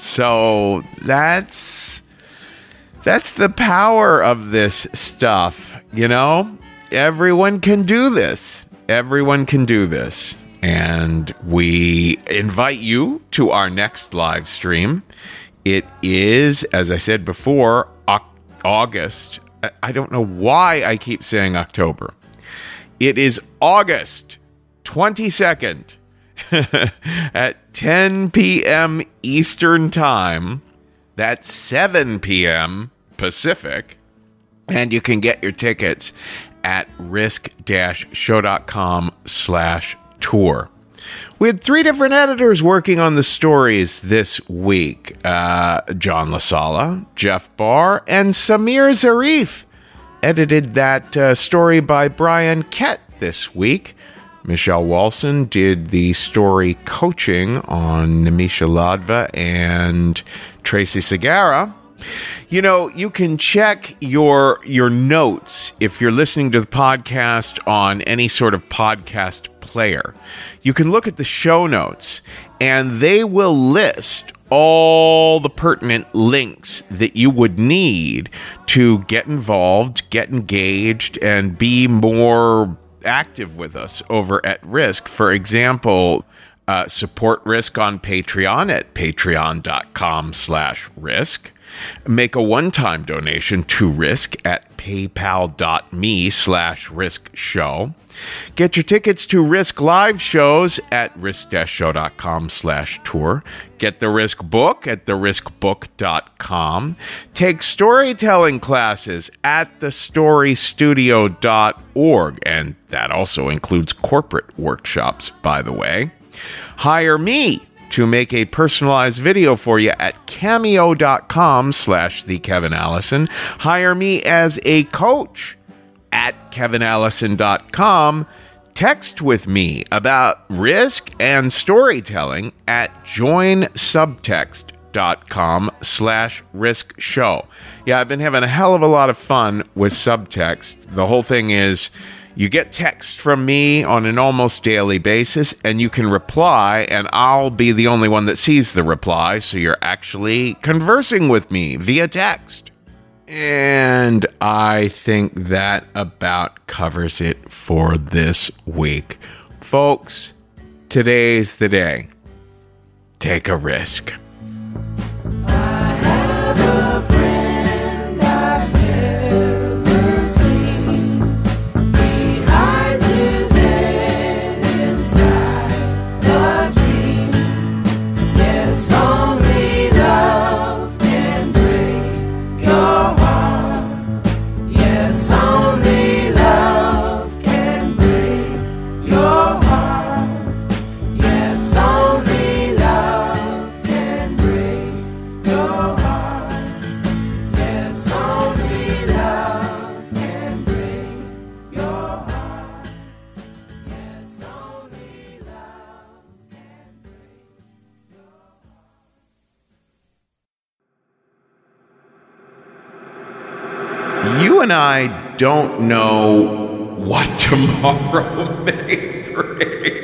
So that's that's the power of this stuff, you know? Everyone can do this. Everyone can do this. And we invite you to our next live stream. It is, as I said before, August. I don't know why I keep saying October. It is August twenty-second at ten p.m. Eastern Time. That's seven p.m. Pacific. And you can get your tickets at risk-show.com slash tour. We had three different editors working on the stories this week. Uh, John LaSala, Jeff Barr, and Samir Zarif edited that uh, story by Brian Kett this week. Michelle Walson did the story coaching on Nimisha Ladva and Tracy Segarra. You know, you can check your your notes if you're listening to the podcast on any sort of podcast player. You can look at the show notes, and they will list all the pertinent links that you would need to get involved, get engaged, and be more active with us over at Risk. For example, uh, support Risk on Patreon at patreon.com slash risk. Make a one-time donation to Risk at paypal.me slash risk show. Get your tickets to Risk live shows at risk-show.com slash tour. Get the Risk book at the risk book dot com. Take storytelling classes at the story studio dot org, and that also includes corporate workshops, by the way. Hire me to make a personalized video for you at cameo.com slash the Kevin Allison. Hire me as a coach at kevin allison dot com. Text with me about Risk and storytelling at joinsubtext.com slash risk show. Yeah, I've been having a hell of a lot of fun with Subtext. The whole thing is, you get text from me on an almost daily basis, and you can reply, and I'll be the only one that sees the reply, so you're actually conversing with me via text. And I think that about covers it for this week. Folks, today's the day. Take a risk. I have a friend I've never seen. He hides his head inside a dream. Yes, only love can break your heart. Yes, only love can break your heart. Yes, only love can break your heart. Yes, only love can break your heart. Yes, only love can break your heart. You and I don't know what tomorrow may bring.